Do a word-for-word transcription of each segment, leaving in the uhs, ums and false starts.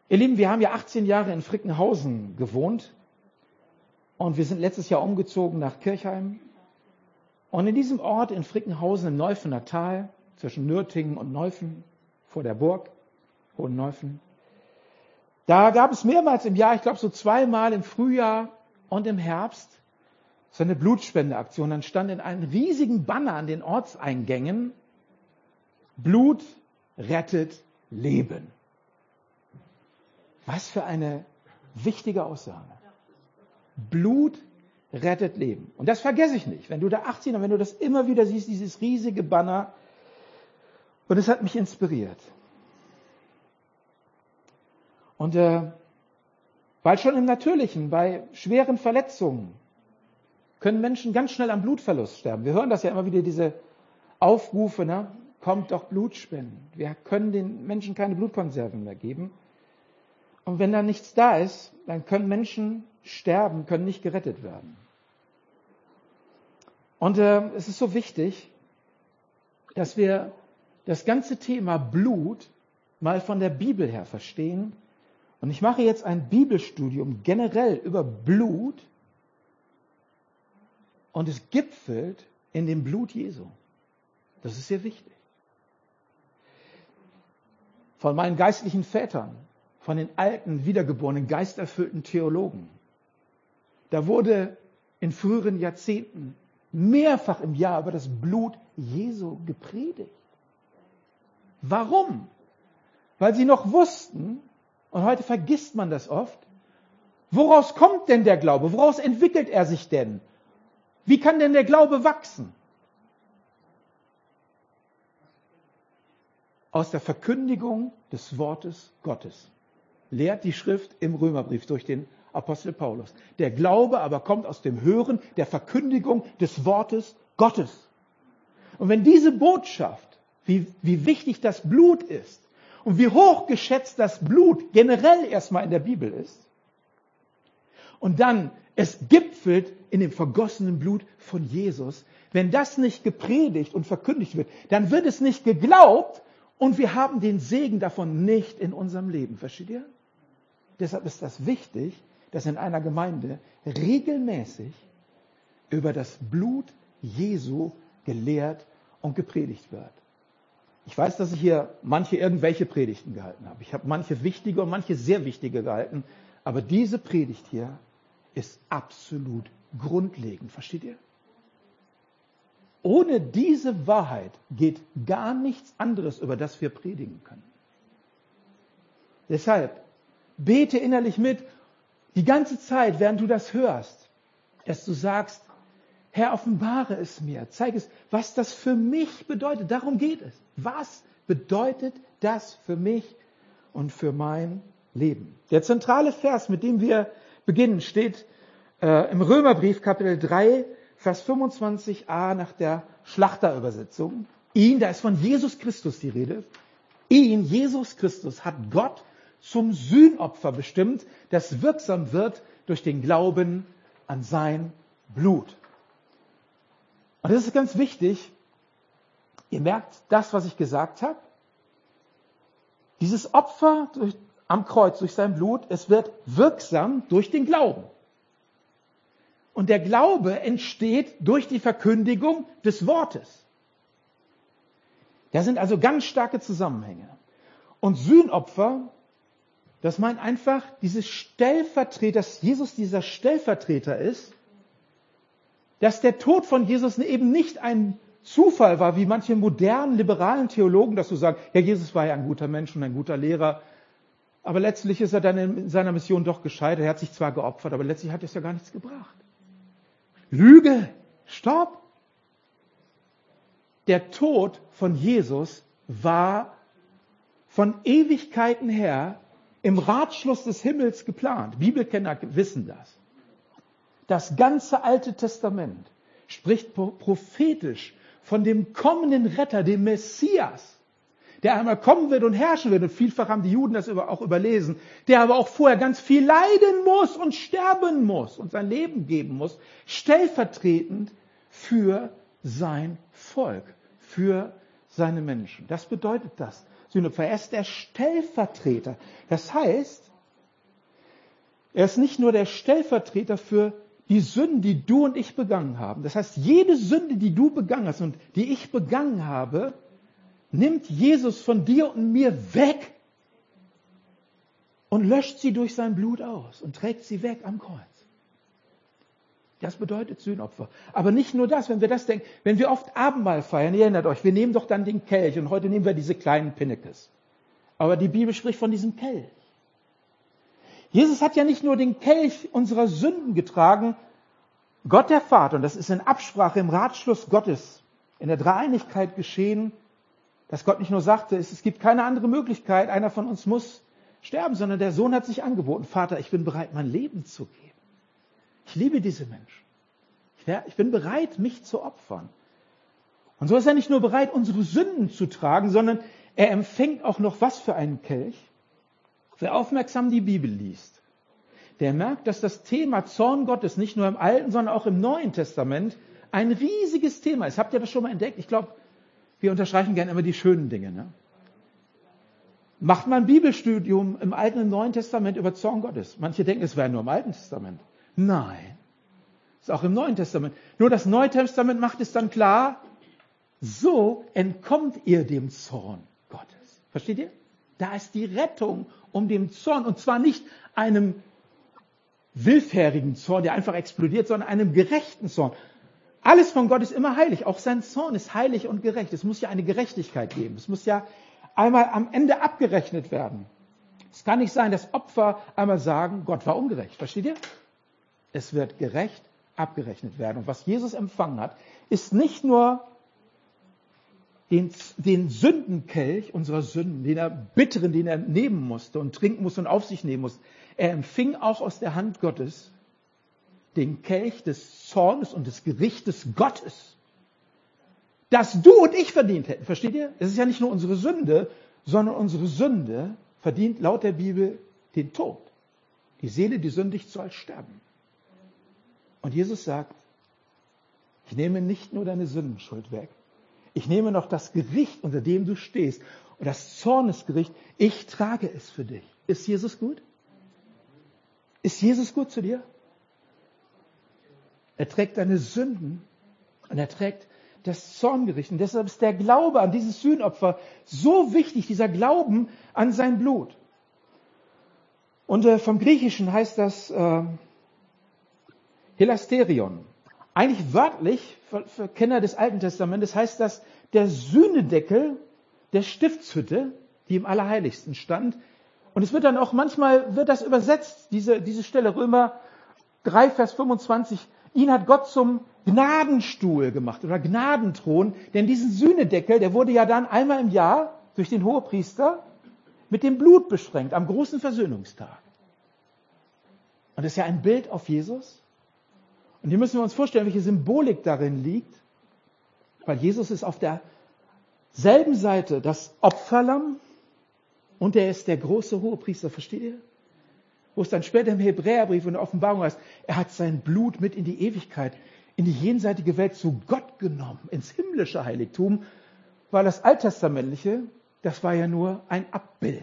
Ihr Lieben, wir haben ja achtzehn Jahre in Frickenhausen gewohnt und wir sind letztes Jahr umgezogen nach Kirchheim. Und in diesem Ort in Frickenhausen im Neufener Tal, zwischen Nürtingen und Neufen, vor der Burg, Hohenneufen, da gab es mehrmals im Jahr, ich glaube so zweimal im Frühjahr und im Herbst, so eine Blutspendeaktion. Dann stand in einem riesigen Banner an den Ortseingängen: Blut rettet Leben. Was für eine wichtige Aussage. Blut rettet Leben. Und das vergesse ich nicht. Wenn du da achtzehn und wenn du das immer wieder siehst, dieses riesige Banner. Und es hat mich inspiriert. Und äh, weil schon im Natürlichen, bei schweren Verletzungen, können Menschen ganz schnell am Blutverlust sterben. Wir hören das ja immer wieder, diese Aufrufe, ne? Kommt doch Blut spenden. Wir können den Menschen keine Blutkonserven mehr geben. Und wenn da nichts da ist, dann können Menschen sterben, können nicht gerettet werden. Und äh, es ist so wichtig, dass wir das ganze Thema Blut mal von der Bibel her verstehen. Und ich mache jetzt ein Bibelstudium generell über Blut. Und es gipfelt in dem Blut Jesu. Das ist sehr wichtig. Von meinen geistlichen Vätern, von den alten, wiedergeborenen, geisterfüllten Theologen. Da wurde in früheren Jahrzehnten mehrfach im Jahr über das Blut Jesu gepredigt. Warum? Weil sie noch wussten, und heute vergisst man das oft, woraus kommt denn der Glaube? Woraus entwickelt er sich denn? Wie kann denn der Glaube wachsen? Aus der Verkündigung des Wortes Gottes. Lehrt die Schrift im Römerbrief durch den Apostel Paulus. Der Glaube aber kommt aus dem Hören, der Verkündigung des Wortes Gottes. Und wenn diese Botschaft, wie, wie wichtig das Blut ist und wie hochgeschätzt das Blut generell erstmal in der Bibel ist, und dann es gipfelt in dem vergossenen Blut von Jesus, wenn das nicht gepredigt und verkündigt wird, dann wird es nicht geglaubt und wir haben den Segen davon nicht in unserem Leben. Versteht ihr? Deshalb ist das wichtig, dass in einer Gemeinde regelmäßig über das Blut Jesu gelehrt und gepredigt wird. Ich weiß, dass ich hier manche irgendwelche Predigten gehalten habe. Ich habe manche wichtige und manche sehr wichtige gehalten. Aber diese Predigt hier ist absolut grundlegend. Versteht ihr? Ohne diese Wahrheit geht gar nichts anderes, über das wir predigen können. Deshalb bete innerlich mit, die ganze Zeit, während du das hörst, dass du sagst, Herr, offenbare es mir, zeige es, was das für mich bedeutet. Darum geht es. Was bedeutet das für mich und für mein Leben? Der zentrale Vers, mit dem wir beginnen, steht äh, im Römerbrief Kapitel drei, Vers fünfundzwanzig a nach der Schlachterübersetzung. Ihn, da ist von Jesus Christus die Rede, ihn, Jesus Christus, hat Gott zum Sühnopfer bestimmt, das wirksam wird durch den Glauben an sein Blut. Und das ist ganz wichtig. Ihr merkt das, was ich gesagt habe. Dieses Opfer durch, am Kreuz durch sein Blut, es wird wirksam durch den Glauben. Und der Glaube entsteht durch die Verkündigung des Wortes. Da sind also ganz starke Zusammenhänge. Und Sühnopfer, das meint einfach dieses Stellvertreter, dass Jesus dieser Stellvertreter ist, dass der Tod von Jesus eben nicht ein Zufall war, wie manche modernen, liberalen Theologen das so sagen. Ja, Jesus war ja ein guter Mensch und ein guter Lehrer, aber letztlich ist er dann in seiner Mission doch gescheitert. Er hat sich zwar geopfert, aber letztlich hat es ja gar nichts gebracht. Lüge! Stopp! Der Tod von Jesus war von Ewigkeiten her im Ratschluss des Himmels geplant. Bibelkenner wissen das. Das ganze Alte Testament spricht prophetisch von dem kommenden Retter, dem Messias, der einmal kommen wird und herrschen wird. Und vielfach haben die Juden das auch überlesen, der aber auch vorher ganz viel leiden muss und sterben muss und sein Leben geben muss, stellvertretend für sein Volk, für seine Menschen. Das bedeutet das, Sühnopfer. Er ist der Stellvertreter. Das heißt, er ist nicht nur der Stellvertreter für die Sünden, die du und ich begangen haben. Das heißt, jede Sünde, die du begangen hast und die ich begangen habe, nimmt Jesus von dir und mir weg und löscht sie durch sein Blut aus und trägt sie weg am Kreuz. Das bedeutet Sühnopfer. Aber nicht nur das, wenn wir das denken, wenn wir oft Abendmahl feiern, ihr erinnert euch, wir nehmen doch dann den Kelch und heute nehmen wir diese kleinen Pinnekes. Aber die Bibel spricht von diesem Kelch. Jesus hat ja nicht nur den Kelch unserer Sünden getragen, Gott der Vater, und das ist in Absprache im Ratschluss Gottes, in der Dreieinigkeit geschehen, dass Gott nicht nur sagte, es gibt keine andere Möglichkeit, einer von uns muss sterben, sondern der Sohn hat sich angeboten, Vater, ich bin bereit, mein Leben zu geben. Ich liebe diese Menschen. Ich bin bereit, mich zu opfern. Und so ist er nicht nur bereit, unsere Sünden zu tragen, sondern er empfängt auch noch was für einen Kelch. Wer aufmerksam die Bibel liest, der merkt, dass das Thema Zorn Gottes nicht nur im Alten, sondern auch im Neuen Testament ein riesiges Thema ist. Habt ihr das schon mal entdeckt? Ich glaube, wir unterstreichen gerne immer die schönen Dinge. Ne? Macht mal ein Bibelstudium im Alten und Neuen Testament über Zorn Gottes. Manche denken, es wäre nur im Alten Testament. Nein, ist auch im Neuen Testament. Nur das Neue Testament macht es dann klar, so entkommt ihr dem Zorn Gottes. Versteht ihr? Da ist die Rettung um den Zorn. Und zwar nicht einem willfährigen Zorn, der einfach explodiert, sondern einem gerechten Zorn. Alles von Gott ist immer heilig. Auch sein Zorn ist heilig und gerecht. Es muss ja eine Gerechtigkeit geben. Es muss ja einmal am Ende abgerechnet werden. Es kann nicht sein, dass Opfer einmal sagen, Gott war ungerecht. Versteht ihr? Es wird gerecht abgerechnet werden. Und was Jesus empfangen hat, ist nicht nur den, den Sündenkelch unserer Sünden, den er bitteren, den er nehmen musste und trinken musste und auf sich nehmen musste. Er empfing auch aus der Hand Gottes den Kelch des Zornes und des Gerichtes Gottes, das du und ich verdient hätten. Versteht ihr? Es ist ja nicht nur unsere Sünde, sondern unsere Sünde verdient laut der Bibel den Tod. Die Seele, die sündigt, soll sterben. Und Jesus sagt, ich nehme nicht nur deine Sündenschuld weg, ich nehme noch das Gericht, unter dem du stehst, und das Zornesgericht, ich trage es für dich. Ist Jesus gut? Ist Jesus gut zu dir? Er trägt deine Sünden und er trägt das Zorngericht. Und deshalb ist der Glaube an dieses Sühnopfer so wichtig, dieser Glauben an sein Blut. Und äh, vom Griechischen heißt das äh, Hilasterion. Eigentlich wörtlich, für, für Kenner des Alten Testamentes, heißt das der Sühnedeckel der Stiftshütte, die im Allerheiligsten stand. Und es wird dann auch manchmal, wird das übersetzt, diese, diese Stelle, Römer drei, Vers fünfundzwanzig, ihn hat Gott zum Gnadenstuhl gemacht oder Gnadenthron, denn diesen Sühnedeckel, der wurde ja dann einmal im Jahr durch den Hohepriester mit dem Blut besprengt, am großen Versöhnungstag. Und das ist ja ein Bild auf Jesus. Und hier müssen wir uns vorstellen, welche Symbolik darin liegt, weil Jesus ist auf derselben Seite das Opferlamm und er ist der große Hohepriester, versteht ihr? Wo es dann später im Hebräerbrief und der Offenbarung heißt, er hat sein Blut mit in die Ewigkeit, in die jenseitige Welt zu Gott genommen, ins himmlische Heiligtum, weil das Alttestamentliche, das war ja nur ein Abbild.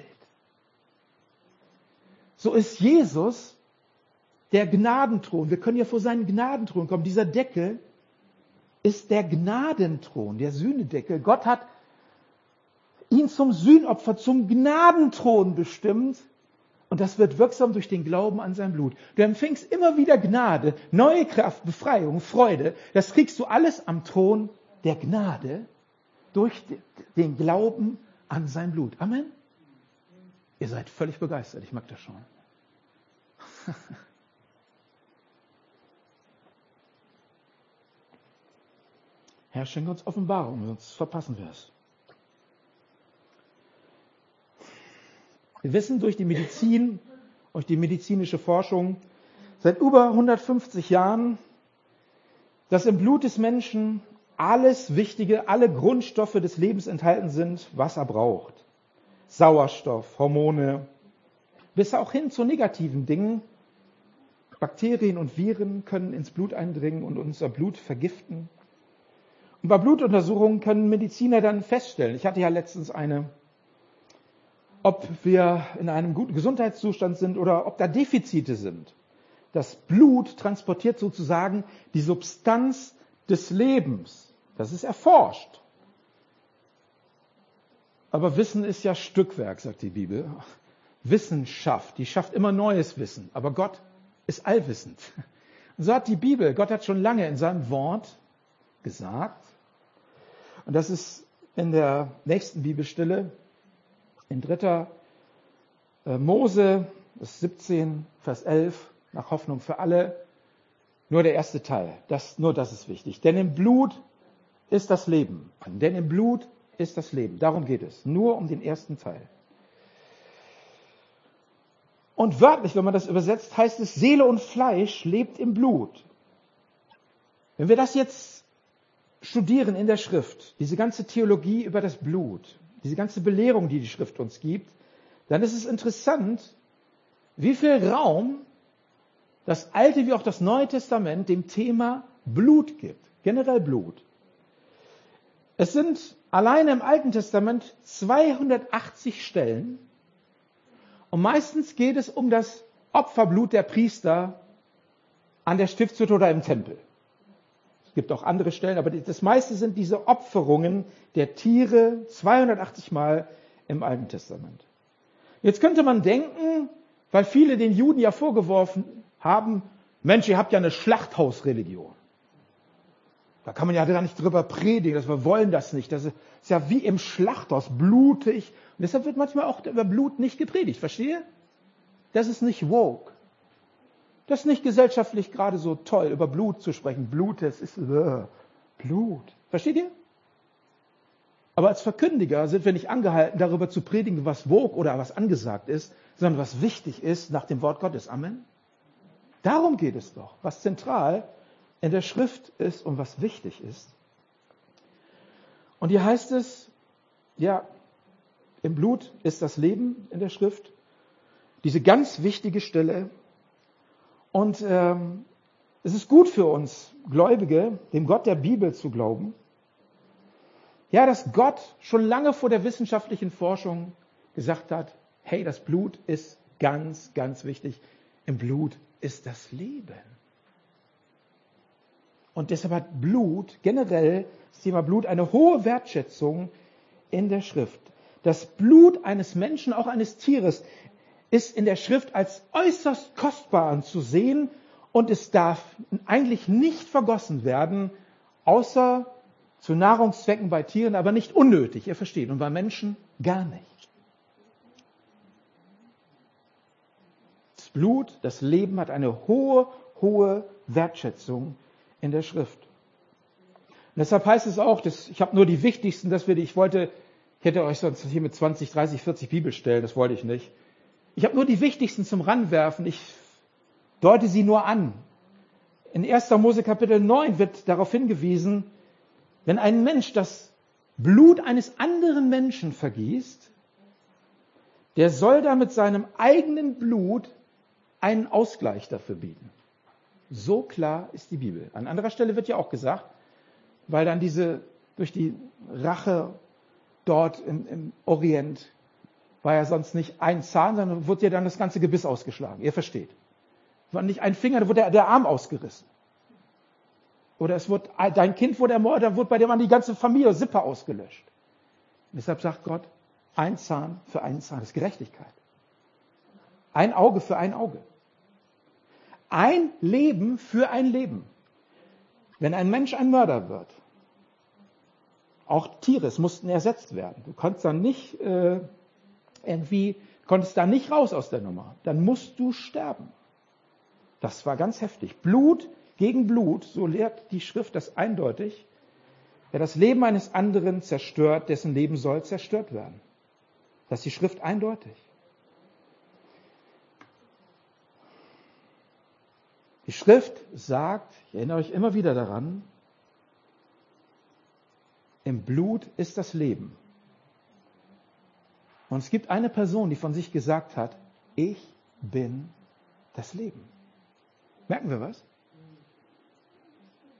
So ist Jesus der Gnadenthron. Wir können ja vor seinen Gnadenthron kommen. Dieser Deckel ist der Gnadenthron, der Sühnedeckel. Gott hat ihn zum Sühnopfer, zum Gnadenthron bestimmt. Und das wird wirksam durch den Glauben an sein Blut. Du empfängst immer wieder Gnade, neue Kraft, Befreiung, Freude. Das kriegst du alles am Thron der Gnade durch den Glauben an sein Blut. Amen. Ihr seid völlig begeistert. Ich mag das schon. Herr, schenke uns Offenbarung, sonst verpassen wir es. Wir wissen durch die Medizin, durch die medizinische Forschung seit über hundertfünfzig Jahren, dass im Blut des Menschen alles Wichtige, alle Grundstoffe des Lebens enthalten sind, was er braucht. Sauerstoff, Hormone, bis auch hin zu negativen Dingen. Bakterien und Viren können ins Blut eindringen und unser Blut vergiften. Und bei Blutuntersuchungen können Mediziner dann feststellen, ich hatte ja letztens eine ob wir in einem guten Gesundheitszustand sind oder ob da Defizite sind. Das Blut transportiert sozusagen die Substanz des Lebens. Das ist erforscht. Aber Wissen ist ja Stückwerk, sagt die Bibel. Wissenschaft, die schafft immer neues Wissen. Aber Gott ist allwissend. Und so hat die Bibel, Gott hat schon lange in seinem Wort gesagt, und das ist in der nächsten Bibelstelle, in dritter Mose, das siebzehn, Vers elf, nach Hoffnung für alle, nur der erste Teil, das, nur das ist wichtig. Denn im Blut ist das Leben. Denn im Blut ist das Leben. Darum geht es. Nur um den ersten Teil. Und wörtlich, wenn man das übersetzt, heißt es, Seele und Fleisch lebt im Blut. Wenn wir das jetzt studieren in der Schrift, diese ganze Theologie über das Blut, diese ganze Belehrung, die die Schrift uns gibt, dann ist es interessant, wie viel Raum das Alte wie auch das Neue Testament dem Thema Blut gibt. Generell Blut. Es sind alleine im Alten Testament zweihundertachtzig Stellen. Und meistens geht es um das Opferblut der Priester an der Stiftshütte oder im Tempel. Es gibt auch andere Stellen, aber das meiste sind diese Opferungen der Tiere zweihundertachtzig Mal im Alten Testament. Jetzt könnte man denken, weil viele den Juden ja vorgeworfen haben, Mensch, ihr habt ja eine Schlachthausreligion. Da kann man ja gar nicht drüber predigen, dass wir wollen das nicht. Das ist ja wie im Schlachthaus, blutig. Und deshalb wird manchmal auch über Blut nicht gepredigt, verstehe? Das ist nicht woke. Das ist nicht gesellschaftlich gerade so toll, über Blut zu sprechen. Blut, das ist uh, Blut. Versteht ihr? Aber als Verkündiger sind wir nicht angehalten, darüber zu predigen, was woke oder was angesagt ist, sondern was wichtig ist nach dem Wort Gottes. Amen. Darum geht es doch, was zentral in der Schrift ist und was wichtig ist. Und hier heißt es, ja, im Blut ist das Leben in der Schrift. Diese ganz wichtige Stelle. Und ähm, es ist gut für uns Gläubige, dem Gott der Bibel zu glauben. Ja, dass Gott schon lange vor der wissenschaftlichen Forschung gesagt hat, hey, das Blut ist ganz, ganz wichtig. Im Blut ist das Leben. Und deshalb hat Blut, generell das Thema Blut, eine hohe Wertschätzung in der Schrift. Das Blut eines Menschen, auch eines Tieres, ist in der Schrift als äußerst kostbar anzusehen und es darf eigentlich nicht vergossen werden, außer zu Nahrungszwecken bei Tieren, aber nicht unnötig, ihr versteht, und bei Menschen gar nicht. Das Blut, das Leben hat eine hohe, hohe Wertschätzung in der Schrift. Und deshalb heißt es auch, dass, ich habe nur die wichtigsten, dass wir die, ich wollte, ich hätte euch sonst hier mit zwanzig, dreißig, vierzig Bibelstellen, das wollte ich nicht. Ich habe nur die wichtigsten zum Ranwerfen, ich deute sie nur an. In erster Mose Kapitel neun wird darauf hingewiesen, wenn ein Mensch das Blut eines anderen Menschen vergießt, der soll da mit seinem eigenen Blut einen Ausgleich dafür bieten. So klar ist die Bibel. An anderer Stelle wird ja auch gesagt, weil dann diese, durch die Rache dort im, im Orient, war ja sonst nicht ein Zahn, sondern wurde ja dann das ganze Gebiss ausgeschlagen. Ihr versteht. War nicht ein Finger, da wurde der, der Arm ausgerissen. Oder es wurde, dein Kind wurde ermordet, da wurde bei dem Mann die ganze Familie, Sippe ausgelöscht. Und deshalb sagt Gott, ein Zahn für einen Zahn, das ist Gerechtigkeit. Ein Auge für ein Auge. Ein Leben für ein Leben. Wenn ein Mensch ein Mörder wird, auch Tiere, es mussten ersetzt werden. Du konntest dann nicht äh, irgendwie, konntest da nicht raus aus der Nummer. Dann musst du sterben. Das war ganz heftig. Blut gegen Blut, so lehrt die Schrift das eindeutig. Wer das Leben eines anderen zerstört, dessen Leben soll zerstört werden. Das ist die Schrift eindeutig. Die Schrift sagt, ich erinnere euch immer wieder daran, im Blut ist das Leben. Und es gibt eine Person, die von sich gesagt hat, ich bin das Leben. Merken wir was?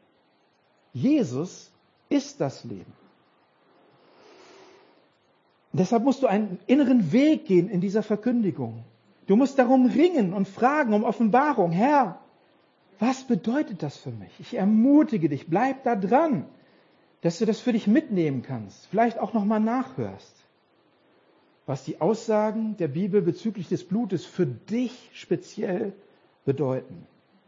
Jesus ist das Leben. Und deshalb musst du einen inneren Weg gehen in dieser Verkündigung. Du musst darum ringen und fragen um Offenbarung. Herr, was bedeutet das für mich? Ich ermutige dich, bleib da dran, dass du das für dich mitnehmen kannst. Vielleicht auch nochmal nachhörst, was die Aussagen der Bibel bezüglich des Blutes für dich speziell bedeuten.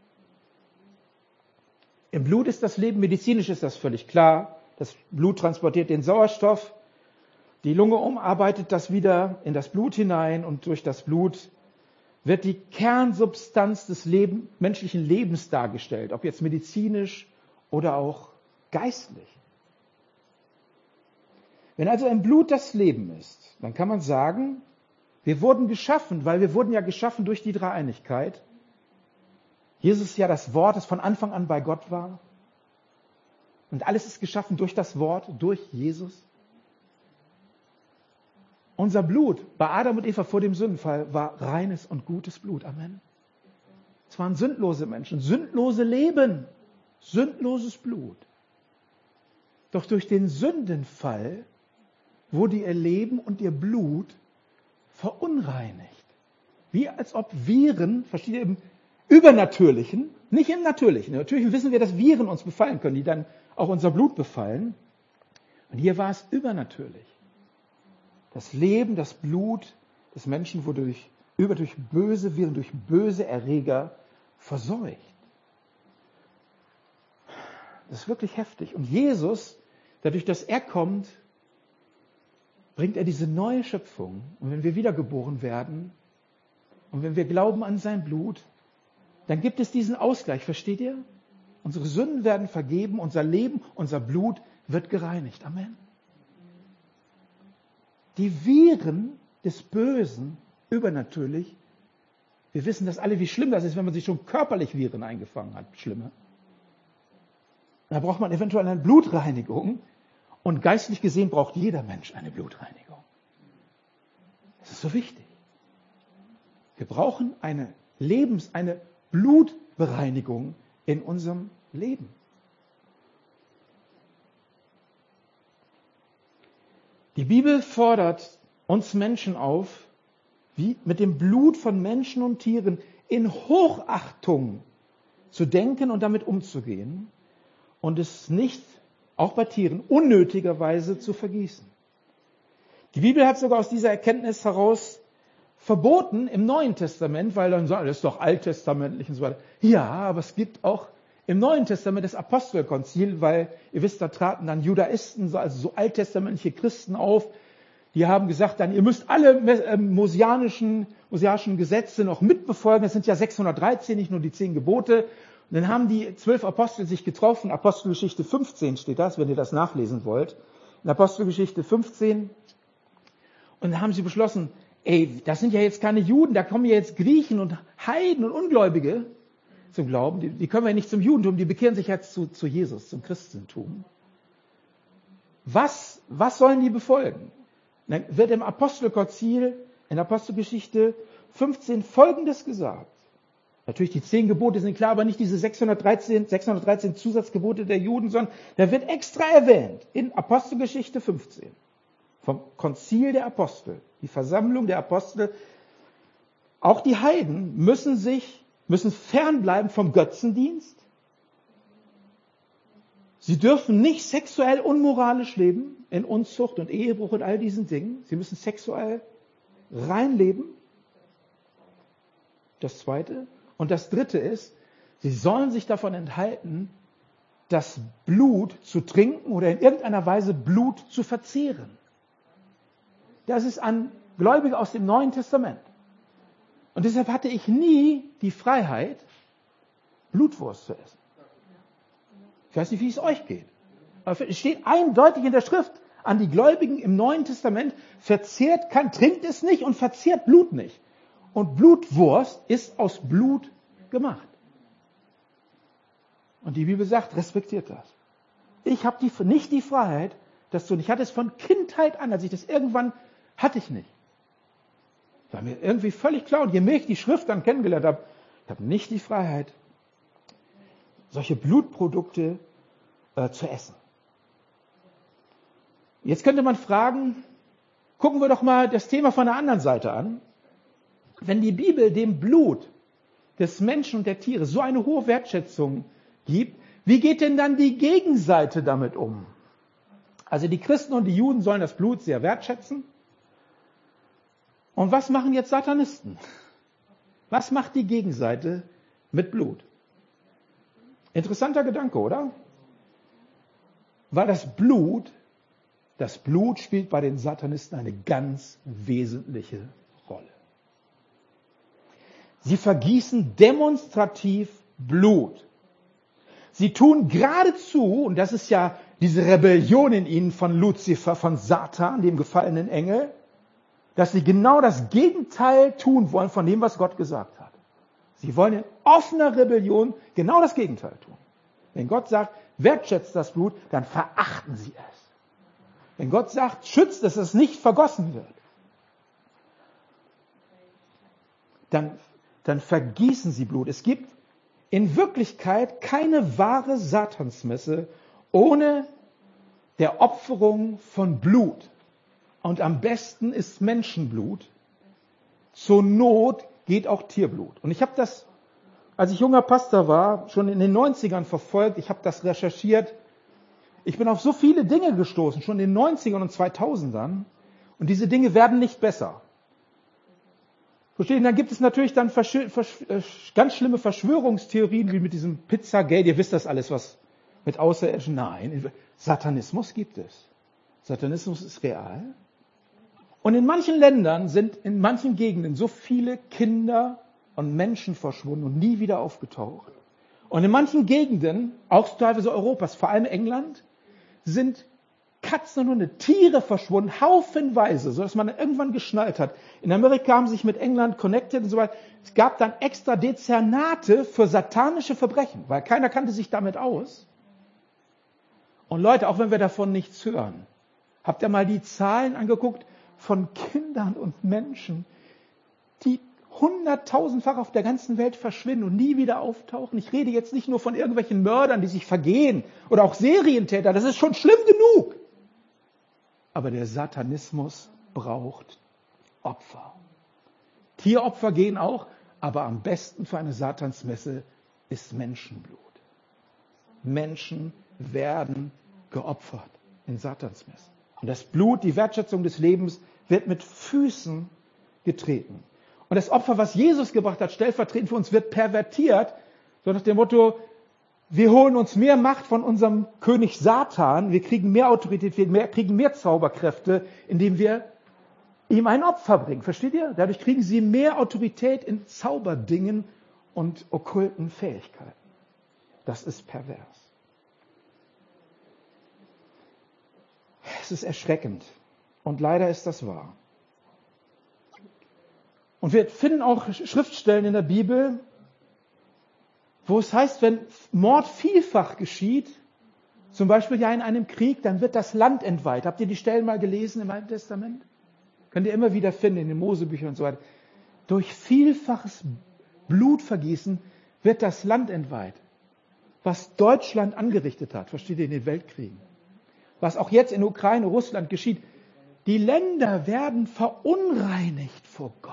Im Blut ist das Leben, medizinisch ist das völlig klar. Das Blut transportiert den Sauerstoff. Die Lunge umarbeitet das wieder in das Blut hinein und durch das Blut wird die Kernsubstanz des Leben, menschlichen Lebens dargestellt, ob jetzt medizinisch oder auch geistlich. Wenn also im Blut das Leben ist, dann kann man sagen, wir wurden geschaffen, weil wir wurden ja geschaffen durch die Dreieinigkeit. Jesus ist ja das Wort, das von Anfang an bei Gott war. Und alles ist geschaffen durch das Wort, durch Jesus. Unser Blut bei Adam und Eva vor dem Sündenfall war reines und gutes Blut. Amen. Es waren sündlose Menschen, sündlose Leben, sündloses Blut. Doch durch den Sündenfall wurde ihr Leben und ihr Blut verunreinigt. Wie als ob Viren, versteht ihr, im Übernatürlichen, nicht im Natürlichen. Im Natürlichen wissen wir, dass Viren uns befallen können, die dann auch unser Blut befallen. Und hier war es übernatürlich. Das Leben, das Blut des Menschen wurde durch, über durch böse Viren, durch böse Erreger verseucht. Das ist wirklich heftig. Und Jesus, dadurch, dass er kommt, bringt er diese neue Schöpfung. Und wenn wir wiedergeboren werden und wenn wir glauben an sein Blut, dann gibt es diesen Ausgleich. Versteht ihr? Unsere Sünden werden vergeben, unser Leben, unser Blut wird gereinigt. Amen. Die Viren des Bösen, übernatürlich, wir wissen das alle, wie schlimm das ist, wenn man sich schon körperlich Viren eingefangen hat. Schlimmer. Da braucht man eventuell eine Blutreinigung. Und geistlich gesehen braucht jeder Mensch eine Blutreinigung. Das ist so wichtig. Wir brauchen eine Lebens-, eine Blutbereinigung in unserem Leben. Die Bibel fordert uns Menschen auf, wie mit dem Blut von Menschen und Tieren in Hochachtung zu denken und damit umzugehen und es nicht, auch bei Tieren, unnötigerweise zu vergießen. Die Bibel hat sogar aus dieser Erkenntnis heraus verboten im Neuen Testament, weil dann sagen, das ist doch alttestamentlich und so weiter. Ja, aber es gibt auch im Neuen Testament das Apostelkonzil, weil ihr wisst, da traten dann Judaisten, also so alttestamentliche Christen auf, die haben gesagt, dann ihr müsst alle mosianischen, mosianischen Gesetze noch mitbefolgen. Das sind ja sechshundertdreizehn, nicht nur die zehn Gebote. Und dann haben die zwölf Apostel sich getroffen. Apostelgeschichte fünfzehn steht das, wenn ihr das nachlesen wollt. In Apostelgeschichte fünfzehn. Und dann haben sie beschlossen, ey, das sind ja jetzt keine Juden, da kommen ja jetzt Griechen und Heiden und Ungläubige zum Glauben. Die, die können wir ja nicht zum Judentum, die bekehren sich jetzt zu, zu Jesus, zum Christentum. Was, was sollen die befolgen? Dann wird im Apostelkonzil, in Apostelgeschichte fünfzehn Folgendes gesagt. Natürlich, die zehn Gebote sind klar, aber nicht diese sechshundertdreizehn, sechshundertdreizehn Zusatzgebote der Juden, sondern da wird extra erwähnt in Apostelgeschichte fünfzehn vom Konzil der Apostel, die Versammlung der Apostel. Auch die Heiden müssen sich, müssen fernbleiben vom Götzendienst. Sie dürfen nicht sexuell unmoralisch leben, in Unzucht und Ehebruch und all diesen Dingen. Sie müssen sexuell rein leben. Das Zweite. Und das Dritte ist, sie sollen sich davon enthalten, das Blut zu trinken oder in irgendeiner Weise Blut zu verzehren. Das ist an Gläubige aus dem Neuen Testament. Und deshalb hatte ich nie die Freiheit, Blutwurst zu essen. Ich weiß nicht, wie es euch geht. Aber es steht eindeutig in der Schrift an die Gläubigen im Neuen Testament, verzehrt kann, trinkt es nicht und verzehrt Blut nicht. Und Blutwurst ist aus Blut gemacht. Und die Bibel sagt, respektiert das. Ich habe die, nicht die Freiheit, das zu tun. Ich hatte es von Kindheit an, als ich das irgendwann hatte ich nicht. War mir irgendwie völlig klar. Und je mehr ich die Schrift dann kennengelernt habe, ich habe nicht die Freiheit, solche Blutprodukte äh, zu essen. Jetzt könnte man fragen, Gucken wir doch mal das Thema von der anderen Seite an. Wenn die Bibel dem Blut des Menschen und der Tiere so eine hohe Wertschätzung gibt, wie geht denn dann die Gegenseite damit um? Also die Christen und die Juden sollen das Blut sehr wertschätzen. Und was machen jetzt Satanisten? Was macht die Gegenseite mit Blut? Interessanter Gedanke, oder? Weil das Blut, das Blut spielt bei den Satanisten eine ganz wesentliche Rolle. Sie vergießen demonstrativ Blut. Sie tun geradezu, und das ist ja diese Rebellion in ihnen von Luzifer, von Satan, dem gefallenen Engel, dass sie genau das Gegenteil tun wollen von dem, was Gott gesagt hat. Sie wollen in offener Rebellion genau das Gegenteil tun. Wenn Gott sagt, wertschätzt das Blut, dann verachten sie es. Wenn Gott sagt, schützt es, dass es nicht vergossen wird, dann, dann vergießen sie Blut. Es gibt in Wirklichkeit keine wahre Satansmesse ohne der Opferung von Blut. Und am besten ist Menschenblut. Zur Not geht auch Tierblut. Und ich habe das, als ich junger Pastor war, schon in den neunzigern verfolgt. Ich habe das recherchiert. Ich bin auf so viele Dinge gestoßen, schon in den neunzigern und zweitausendern. Und diese Dinge werden nicht besser. Verstehen? Dann gibt es natürlich dann Verschw- Versch- ganz schlimme Verschwörungstheorien, wie mit diesem Pizzagate. Ihr wisst das alles, was mit Außerirdischen. Nein, Satanismus gibt es. Satanismus ist real. Und in manchen Ländern sind in manchen Gegenden so viele Kinder und Menschen verschwunden und nie wieder aufgetaucht. Und in manchen Gegenden, auch teilweise Europas, vor allem England, sind Katzen und Hunde, Tiere verschwunden, haufenweise, sodass man irgendwann geschnallt hat. In Amerika haben sie sich mit England connected und so weiter. Es gab dann extra Dezernate für satanische Verbrechen, weil keiner kannte sich damit aus. Und Leute, auch wenn wir davon nichts hören, habt ihr mal die Zahlen angeguckt von Kindern und Menschen, die hunderttausendfach auf der ganzen Welt verschwinden und nie wieder auftauchen. Ich rede jetzt nicht nur von irgendwelchen Mördern, die sich vergehen oder auch Serientäter, das ist schon schlimm genug. Aber der Satanismus braucht Opfer. Tieropfer gehen auch, aber am besten für eine Satansmesse ist Menschenblut. Menschen werden geopfert in Satansmessen. Und das Blut, die Wertschätzung des Lebens, wird mit Füßen getreten. Und das Opfer, was Jesus gebracht hat, stellvertretend für uns, wird pervertiert, so nach dem Motto, wir holen uns mehr Macht von unserem König Satan, wir kriegen mehr Autorität, wir mehr, kriegen mehr Zauberkräfte, indem wir ihm ein Opfer bringen. Versteht ihr? Dadurch kriegen sie mehr Autorität in Zauberdingen und okkulten Fähigkeiten. Das ist pervers. Es ist erschreckend. Und leider ist das wahr. Und wir finden auch Schriftstellen in der Bibel, wo es heißt, wenn Mord vielfach geschieht, zum Beispiel ja in einem Krieg, dann wird das Land entweiht. Habt ihr die Stellen mal gelesen im Alten Testament? Könnt ihr immer wieder finden in den Mosebüchern und so weiter. Durch vielfaches Blutvergießen wird das Land entweiht. Was Deutschland angerichtet hat, versteht ihr, in den Weltkriegen. Was auch jetzt in Ukraine, Russland geschieht. Die Länder werden verunreinigt vor Gott.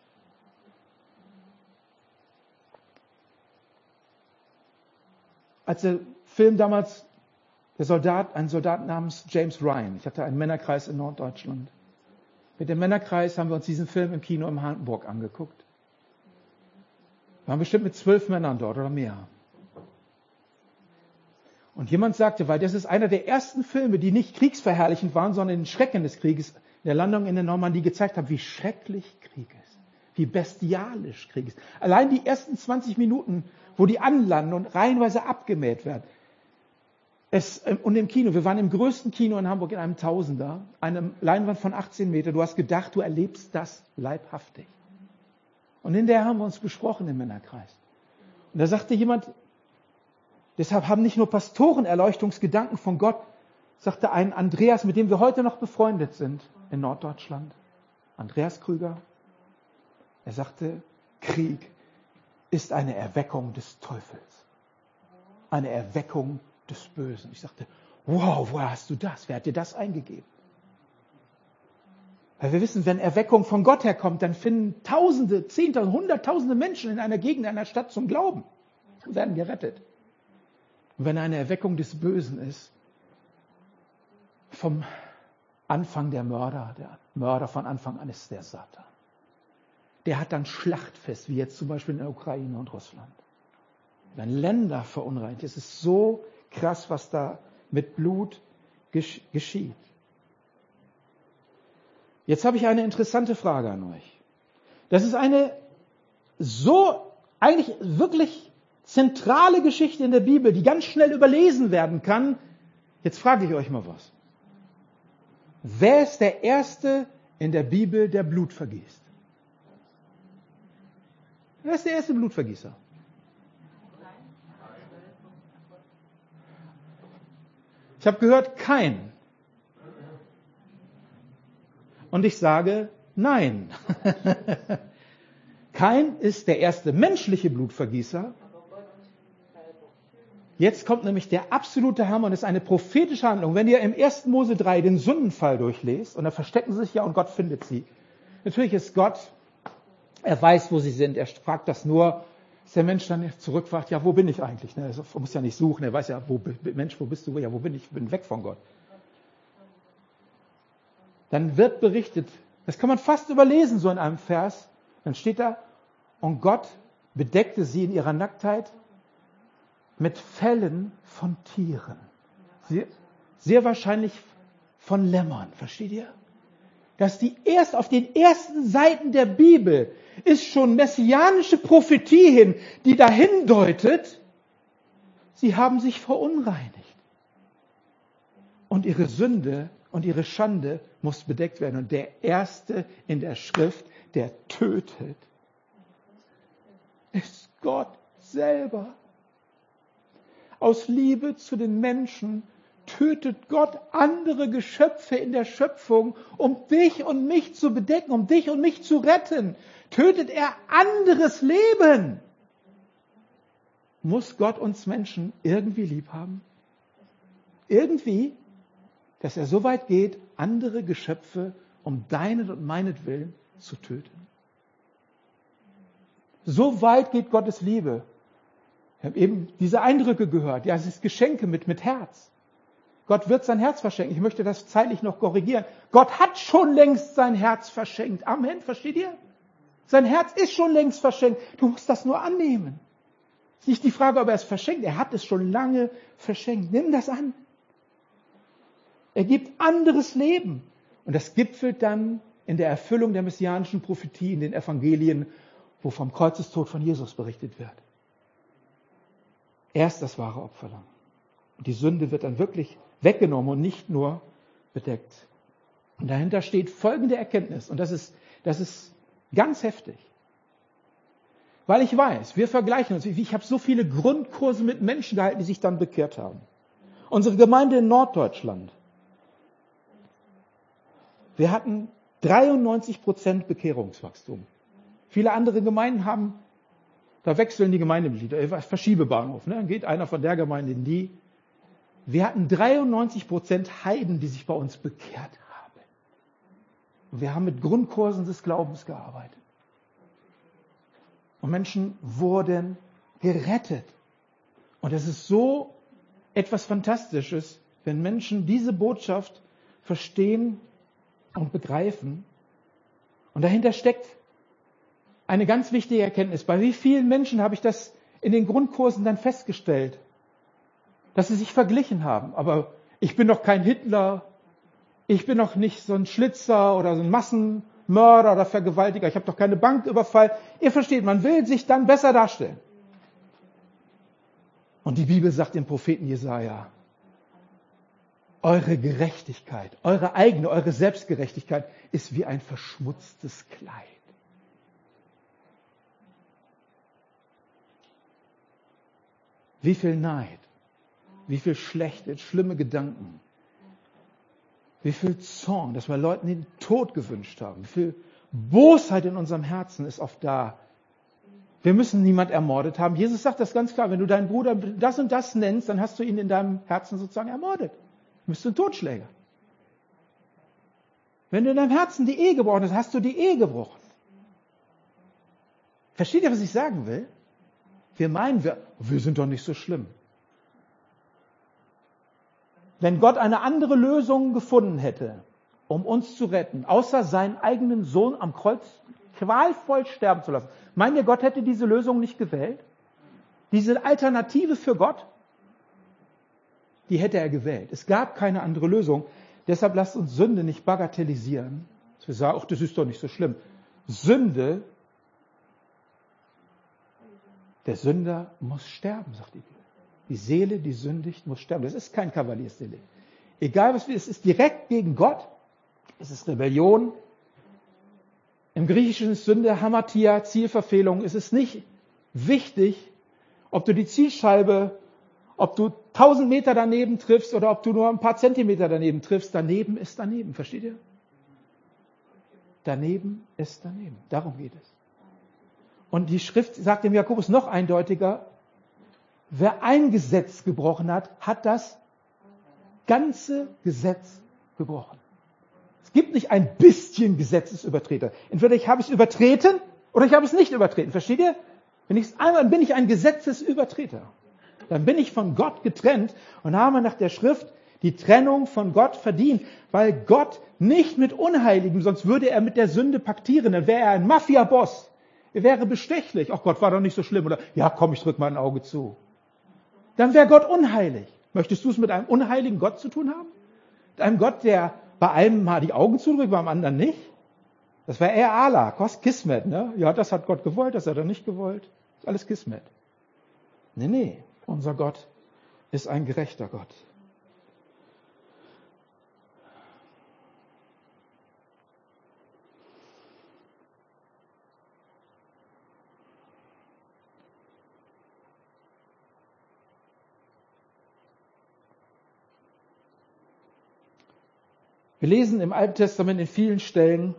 Als der Film damals, der Soldat, ein Soldat namens James Ryan, ich hatte einen Männerkreis in Norddeutschland. Mit dem Männerkreis haben wir uns diesen Film im Kino in Hamburg angeguckt. Wir waren bestimmt mit zwölf Männern dort oder mehr. Und jemand sagte, weil das ist einer der ersten Filme, die nicht kriegsverherrlichend waren, sondern den Schrecken des Krieges, in der Landung in der Normandie gezeigt haben, wie schrecklich Krieg ist, wie bestialisch Krieg ist. Allein die ersten zwanzig Minuten, wo die anlanden und reihenweise abgemäht werden. Es, und im Kino, wir waren im größten Kino in Hamburg in einem Tausender, einem Leinwand von achtzehn Meter. Du hast gedacht, du erlebst das leibhaftig. Und hinterher haben wir uns besprochen im Männerkreis. Und da sagte jemand, deshalb haben nicht nur Pastoren Erleuchtungsgedanken von Gott, sagte ein Andreas, mit dem wir heute noch befreundet sind in Norddeutschland. Andreas Krüger. Er sagte, Krieg ist eine Erweckung des Teufels. Eine Erweckung des Bösen. Ich sagte, wow, woher hast du das? Wer hat dir das eingegeben? Weil wir wissen, wenn Erweckung von Gott herkommt, dann finden Tausende, Zehntausende, Hunderttausende Menschen in einer Gegend, in einer Stadt zum Glauben und werden gerettet. Und wenn eine Erweckung des Bösen ist, vom Anfang der Mörder, der Mörder von Anfang an ist der Satan. Der hat dann Schlachtfest, wie jetzt zum Beispiel in der Ukraine und Russland. Wenn Länder verunreinigt, es ist so krass, was da mit Blut gesch- geschieht. Jetzt habe ich eine interessante Frage an euch. Das ist eine so eigentlich wirklich zentrale Geschichte in der Bibel, die ganz schnell überlesen werden kann. Jetzt frage ich euch mal was. Wer ist der Erste in der Bibel, der Blut vergießt? Wer ist der erste Blutvergießer? Ich habe gehört, Kain. Und ich sage, nein. Kain ist der erste menschliche Blutvergießer. Jetzt kommt nämlich der absolute Hammer und es ist eine prophetische Handlung. Wenn ihr im ersten Mose drei den Sündenfall durchlest, und da verstecken sie sich ja und Gott findet sie. Natürlich ist Gott, er weiß, wo sie sind. Er fragt das nur, dass der Mensch dann zurückfragt, ja, wo bin ich eigentlich? Er muss ja nicht suchen, er weiß ja, wo, Mensch, wo bist du? Ja, wo bin ich? Ich bin weg von Gott. Dann wird berichtet, das kann man fast überlesen, so in einem Vers, dann steht da, und Gott bedeckte sie in ihrer Nacktheit mit Fellen von Tieren. Sehr, sehr wahrscheinlich von Lämmern, versteht ihr? Dass die erst auf den ersten Seiten der Bibel ist schon messianische Prophetie hin, die dahin deutet, sie haben sich verunreinigt. Und ihre Sünde und ihre Schande muss bedeckt werden. Und der Erste in der Schrift, der tötet, ist Gott selber. Aus Liebe zu den Menschen tötet Gott andere Geschöpfe in der Schöpfung, um dich und mich zu bedecken, um dich und mich zu retten. Tötet er anderes Leben. Muss Gott uns Menschen irgendwie lieb haben? Irgendwie, dass er so weit geht, andere Geschöpfe um deinen und meinetwillen zu töten. So weit geht Gottes Liebe. Wir haben eben diese Eindrücke gehört. Ja, es ist Geschenke mit, mit Herz. Gott wird sein Herz verschenken. Ich möchte das zeitlich noch korrigieren. Gott hat schon längst sein Herz verschenkt. Amen, versteht ihr? Sein Herz ist schon längst verschenkt. Du musst das nur annehmen. Es ist nicht die Frage, ob er es verschenkt. Er hat es schon lange verschenkt. Nimm das an. Er gibt anderes Leben. Und das gipfelt dann in der Erfüllung der messianischen Prophetie in den Evangelien, wo vom Kreuzestod von Jesus berichtet wird. Er ist das wahre Opferlamm. Und die Sünde wird dann wirklich weggenommen und nicht nur bedeckt. Und dahinter steht folgende Erkenntnis. Und das ist, das ist ganz heftig. Weil ich weiß, wir vergleichen uns. Ich habe so viele Grundkurse mit Menschen gehalten, die sich dann bekehrt haben. Unsere Gemeinde in Norddeutschland. Wir hatten dreiundneunzig Prozent Bekehrungswachstum. Viele andere Gemeinden haben, da wechseln die Gemeindemitglieder, Verschiebebahnhof, ne? Dann geht einer von der Gemeinde in die. Wir hatten dreiundneunzig Prozent Heiden, die sich bei uns bekehrt haben. Und wir haben mit Grundkursen des Glaubens gearbeitet. Und Menschen wurden gerettet. Und es ist so etwas Fantastisches, wenn Menschen diese Botschaft verstehen und begreifen. Und dahinter steckt eine ganz wichtige Erkenntnis. Bei wie vielen Menschen habe ich das in den Grundkursen dann festgestellt, dass sie sich verglichen haben. Aber ich bin doch kein Hitler, ich bin doch nicht so ein Schlitzer oder so ein Massenmörder oder Vergewaltiger, ich habe doch keine Bank überfallen. Ihr versteht, man will sich dann besser darstellen. Und die Bibel sagt dem Propheten Jesaja, eure Gerechtigkeit, eure eigene, eure Selbstgerechtigkeit ist wie ein verschmutztes Kleid. Wie viel Neid, wie viel schlechte, schlimme Gedanken, wie viel Zorn, dass wir Leuten den Tod gewünscht haben, wie viel Bosheit in unserem Herzen ist oft da. Wir müssen niemand ermordet haben. Jesus sagt das ganz klar, wenn du deinen Bruder das und das nennst, dann hast du ihn in deinem Herzen sozusagen ermordet. Du bist ein Totschläger. Wenn du in deinem Herzen die Ehe gebrochen hast, hast du die Ehe gebrochen. Versteht ihr, was ich sagen will? Wir meinen, wir, wir sind doch nicht so schlimm. Wenn Gott eine andere Lösung gefunden hätte, um uns zu retten, außer seinen eigenen Sohn am Kreuz qualvoll sterben zu lassen, meint ihr, Gott hätte diese Lösung nicht gewählt? Diese Alternative für Gott, die hätte er gewählt. Es gab keine andere Lösung. Deshalb lasst uns Sünde nicht bagatellisieren. Dass wir sagen, ach, das ist doch nicht so schlimm. Sünde, der Sünder muss sterben, sagt die Bibel. Die Seele, die sündigt, muss sterben. Das ist kein Kavaliersdelikt. Egal was wir, es ist direkt gegen Gott. Es ist Rebellion. Im Griechischen ist Sünde Hamatia, Zielverfehlung. Es ist nicht wichtig, ob du die Zielscheibe, ob du tausend Meter daneben triffst oder ob du nur ein paar Zentimeter daneben triffst. Daneben ist daneben. Versteht ihr? Daneben ist daneben. Darum geht es. Und die Schrift sagt dem Jakobus noch eindeutiger, wer ein Gesetz gebrochen hat, hat das ganze Gesetz gebrochen. Es gibt nicht ein bisschen Gesetzesübertreter. Entweder ich habe es übertreten oder ich habe es nicht übertreten. Versteht ihr? Wenn ich es einmal, dann bin ich ein Gesetzesübertreter. Dann bin ich von Gott getrennt und habe nach der Schrift die Trennung von Gott verdient, weil Gott nicht mit Unheiligen, sonst würde er mit der Sünde paktieren, dann wäre er ein Mafia-Boss. Er wäre bestechlich. Ach Gott, war doch nicht so schlimm. Oder, ja komm, ich drück mal ein Auge zu. Dann wäre Gott unheilig. Möchtest du es mit einem unheiligen Gott zu tun haben? Mit einem Gott, der bei einem mal die Augen zudrückt, beim anderen nicht? Das wäre eher Allah, Kismet, ne? Ja, das hat Gott gewollt, das hat er nicht gewollt. Das ist alles Kismet. Nee, nee, unser Gott ist ein gerechter Gott. Wir lesen im Alten Testament in vielen Stellen,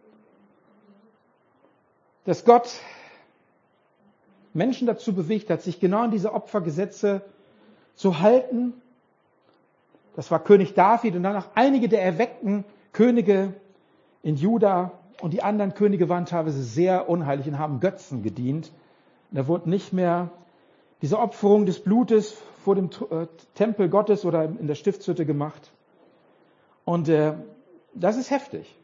dass Gott Menschen dazu bewegt hat, sich genau an diese Opfergesetze zu halten. Das war König David und danach einige der erweckten Könige in Juda und die anderen Könige waren teilweise sehr unheilig und haben Götzen gedient. Und da wurde nicht mehr diese Opferung des Blutes vor dem Tempel Gottes oder in der Stiftshütte gemacht. Und äh, das ist heftig.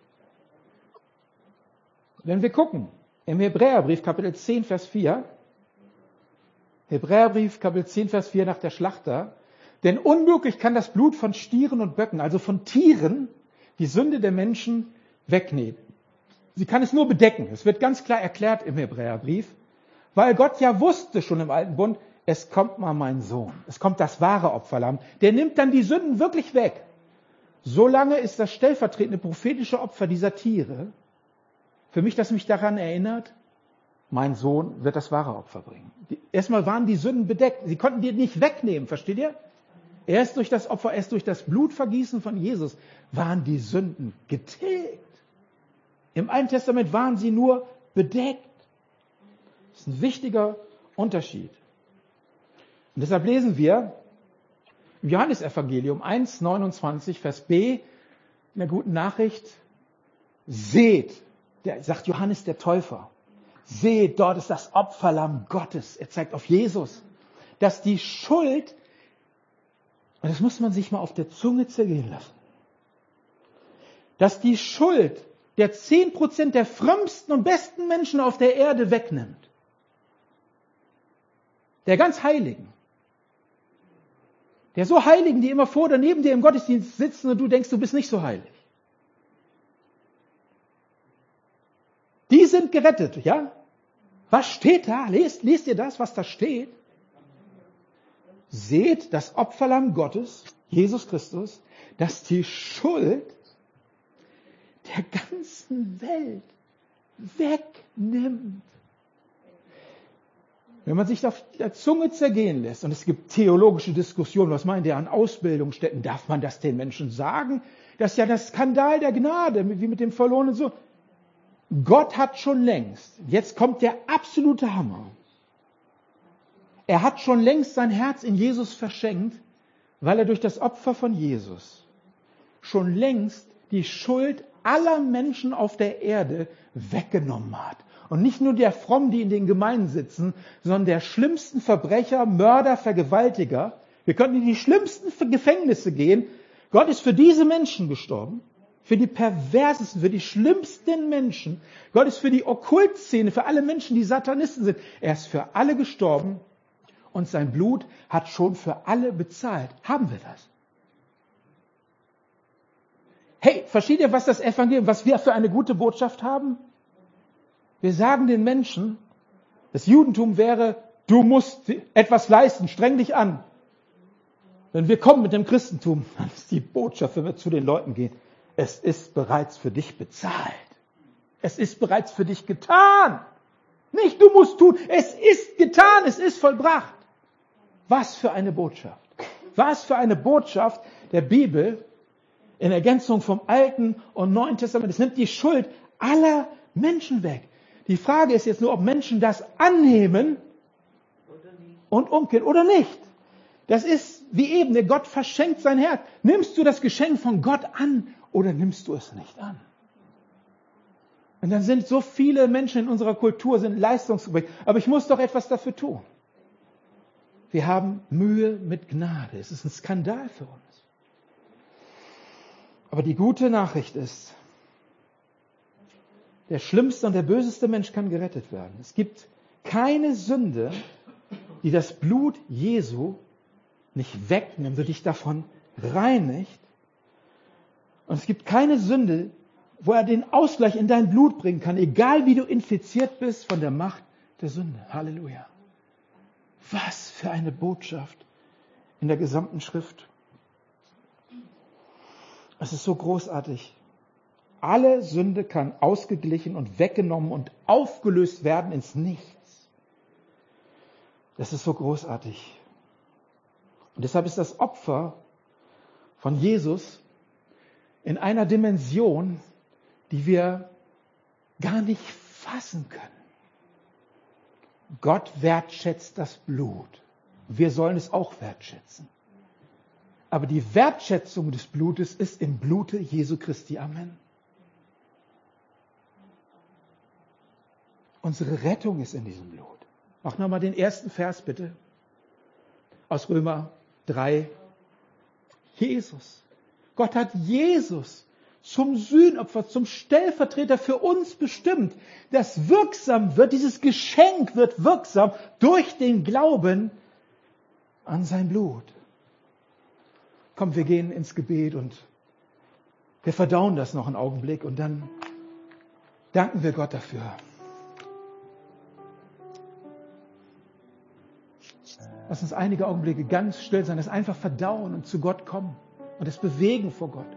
Wenn wir gucken, im Hebräerbrief Kapitel zehn, Vers vier, Hebräerbrief Kapitel zehn, Vers vier nach der Schlachter, denn unmöglich kann das Blut von Stieren und Böcken, also von Tieren, die Sünde der Menschen wegnehmen. Sie kann es nur bedecken. Es wird ganz klar erklärt im Hebräerbrief, weil Gott ja wusste schon im Alten Bund, es kommt mal mein Sohn, es kommt das wahre Opferlamm, der nimmt dann die Sünden wirklich weg. Solange ist das stellvertretende prophetische Opfer dieser Tiere für mich, das mich daran erinnert, mein Sohn wird das wahre Opfer bringen. Die, erstmal waren die Sünden bedeckt. Sie konnten die nicht wegnehmen, versteht ihr? Erst durch das Opfer, erst durch das Blutvergießen von Jesus waren die Sünden getilgt. Im Alten Testament waren sie nur bedeckt. Das ist ein wichtiger Unterschied. Und deshalb lesen wir im Johannesevangelium eins, neunundzwanzig, Vers B, in der guten Nachricht, seht, der sagt Johannes der Täufer, seht, dort ist das Opferlamm Gottes. Er zeigt auf Jesus, dass die Schuld, und das muss man sich mal auf der Zunge zergehen lassen, dass die Schuld der zehn Prozent der frömmsten und besten Menschen auf der Erde wegnimmt. Der ganz Heiligen. Der so Heiligen, die immer vor oder neben dir im Gottesdienst sitzen und du denkst, du bist nicht so heilig. Die sind gerettet, ja? Was steht da? Lest, lest ihr das, was da steht? Seht das Opferlamm Gottes, Jesus Christus, das die Schuld der ganzen Welt wegnimmt. Wenn man sich auf der Zunge zergehen lässt, und es gibt theologische Diskussionen, was meint ihr an Ausbildungsstätten, darf man das den Menschen sagen? Das ist ja der Skandal der Gnade, wie mit dem verlorenen Sohn. Gott hat schon längst, jetzt kommt der absolute Hammer, er hat schon längst sein Herz in Jesus verschenkt, weil er durch das Opfer von Jesus schon längst die Schuld aller Menschen auf der Erde weggenommen hat. Und nicht nur der Frommen, die in den Gemeinden sitzen, sondern der schlimmsten Verbrecher, Mörder, Vergewaltiger. Wir können in die schlimmsten Gefängnisse gehen. Gott ist für diese Menschen gestorben. Für die perversesten, für die schlimmsten Menschen. Gott ist für die Okkultszene, für alle Menschen, die Satanisten sind. Er ist für alle gestorben und sein Blut hat schon für alle bezahlt. Haben wir das? Hey, versteht ihr, was das Evangelium, was wir für eine gute Botschaft haben? Wir sagen den Menschen, das Judentum wäre, du musst etwas leisten, streng dich an. Wenn wir kommen mit dem Christentum, dann ist die Botschaft, wenn wir zu den Leuten gehen, es ist bereits für dich bezahlt. Es ist bereits für dich getan. Nicht du musst tun, es ist getan, es ist vollbracht. Was für eine Botschaft. Was für eine Botschaft der Bibel in Ergänzung vom Alten und Neuen Testament. Es nimmt die Schuld aller Menschen weg. Die Frage ist jetzt nur, ob Menschen das annehmen und umkehren oder nicht. Das ist wie eben, der Gott verschenkt sein Herz. Nimmst du das Geschenk von Gott an oder nimmst du es nicht an? Und dann sind so viele Menschen in unserer Kultur sind leistungsfähig. Aber ich muss doch etwas dafür tun. Wir haben Mühe mit Gnade. Es ist ein Skandal für uns. Aber die gute Nachricht ist, der schlimmste und der böseste Mensch kann gerettet werden. Es gibt keine Sünde, die das Blut Jesu nicht wegnimmt und dich davon reinigt. Und es gibt keine Sünde, wo er den Ausgleich in dein Blut bringen kann, egal wie du infiziert bist von der Macht der Sünde. Halleluja. Was für eine Botschaft in der gesamten Schrift. Es ist so großartig. Alle Sünde kann ausgeglichen und weggenommen und aufgelöst werden ins Nichts. Das ist so großartig. Und deshalb ist das Opfer von Jesus in einer Dimension, die wir gar nicht fassen können. Gott wertschätzt das Blut. Wir sollen es auch wertschätzen. Aber die Wertschätzung des Blutes ist im Blute Jesu Christi. Amen. Unsere Rettung ist in diesem Blut. Mach nochmal den ersten Vers bitte. Aus Römer drei. Jesus. Gott hat Jesus zum Sühnopfer, zum Stellvertreter für uns bestimmt, das wirksam wird, dieses Geschenk wird wirksam durch den Glauben an sein Blut. Komm, wir gehen ins Gebet und wir verdauen das noch einen Augenblick und dann danken wir Gott dafür. Lass uns einige Augenblicke ganz still sein, das einfach verdauen und zu Gott kommen und das bewegen vor Gott.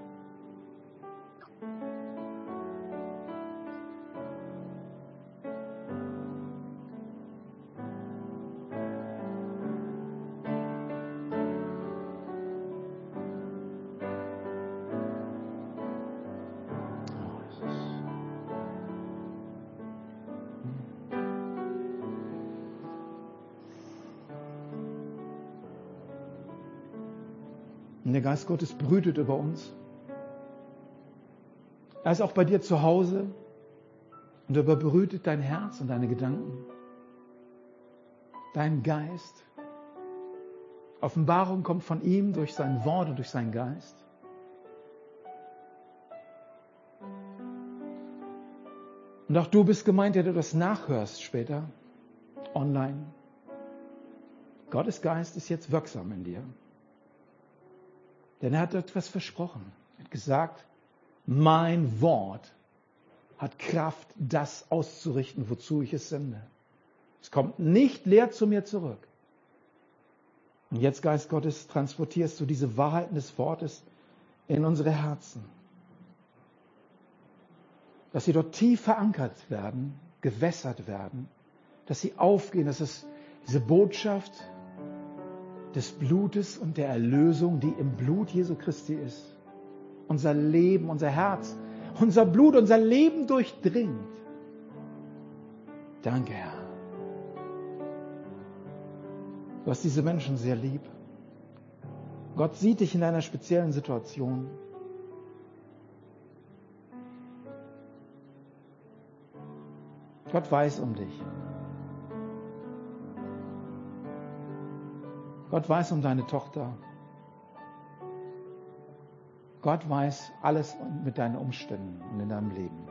Und der Geist Gottes brütet über uns. Er ist auch bei dir zu Hause und er überbrütet dein Herz und deine Gedanken, deinen Geist. Offenbarung kommt von ihm durch sein Wort und durch seinen Geist. Und auch du bist gemeint, der du das nachhörst später, online. Gottes Geist ist jetzt wirksam in dir. Denn er hat etwas versprochen. Er hat gesagt, mein Wort hat Kraft, das auszurichten, wozu ich es sende. Es kommt nicht leer zu mir zurück. Und jetzt, Geist Gottes, transportierst du diese Wahrheiten des Wortes in unsere Herzen. Dass sie dort tief verankert werden, gewässert werden, dass sie aufgehen, dass es diese Botschaft des Blutes und der Erlösung, die im Blut Jesu Christi ist, unser Leben, unser Herz, unser Blut, unser Leben durchdringt. Danke, Herr. Du hast diese Menschen sehr lieb. Gott sieht dich in einer speziellen Situation. Gott weiß um dich. Gott weiß um deine Tochter. Gott weiß alles mit deinen Umständen und in deinem Leben.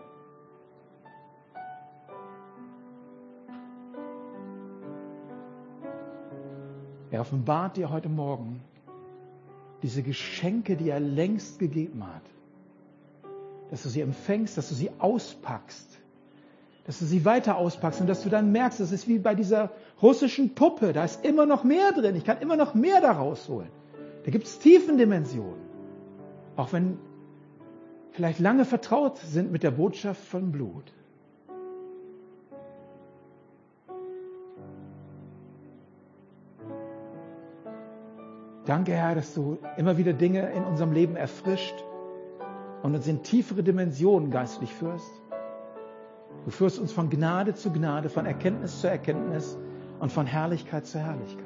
Er offenbart dir heute Morgen diese Geschenke, die er längst gegeben hat. Dass du sie empfängst, dass du sie auspackst, dass du sie weiter auspackst und dass du dann merkst, das ist wie bei dieser russischen Puppe, da ist immer noch mehr drin, ich kann immer noch mehr da rausholen. Da gibt es Tiefendimensionen. Auch wenn vielleicht lange vertraut sind mit der Botschaft von Blut. Danke, Herr, dass du immer wieder Dinge in unserem Leben erfrischt und uns in tiefere Dimensionen geistlich führst. Du führst uns von Gnade zu Gnade, von Erkenntnis zu Erkenntnis und von Herrlichkeit zu Herrlichkeit.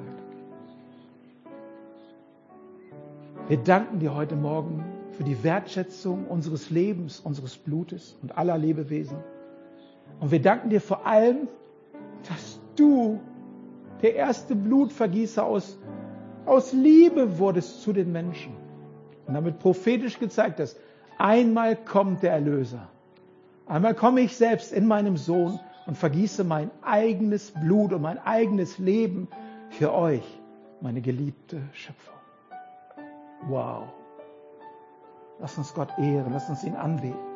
Wir danken dir heute Morgen für die Wertschätzung unseres Lebens, unseres Blutes und aller Lebewesen. Und wir danken dir vor allem, dass du der erste Blutvergießer aus, aus Liebe wurdest zu den Menschen. Und damit prophetisch gezeigt hast, einmal kommt der Erlöser. Einmal komme ich selbst in meinem Sohn und vergieße mein eigenes Blut und mein eigenes Leben für euch, meine geliebte Schöpfung. Wow. Lass uns Gott ehren, lass uns ihn anbeten.